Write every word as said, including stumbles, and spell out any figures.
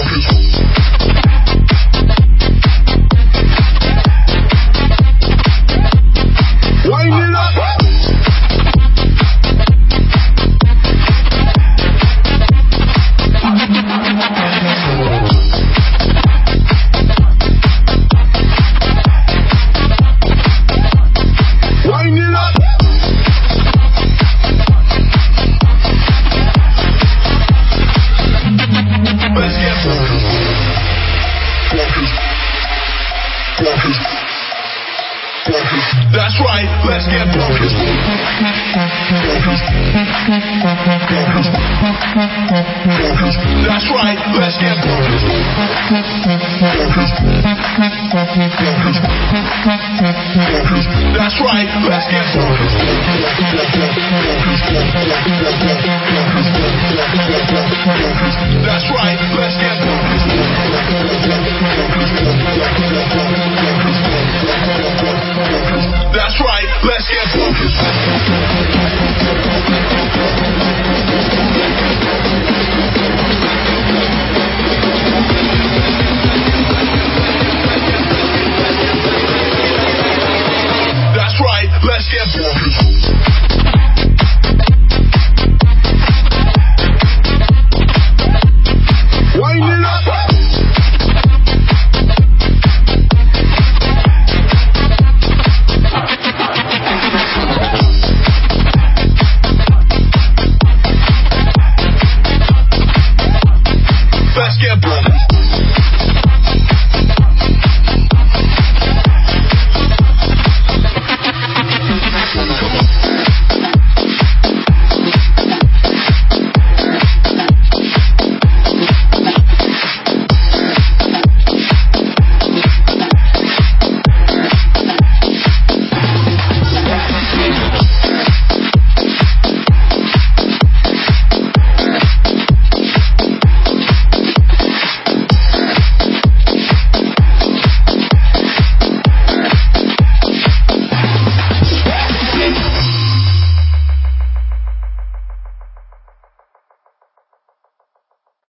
That's right, let's get focused. That's right, let's get focused. That's right, let's get focused. That's right, let's get focused. That's right, let's get focused. That's right, let's get focused. Wind it up. Let's get focused.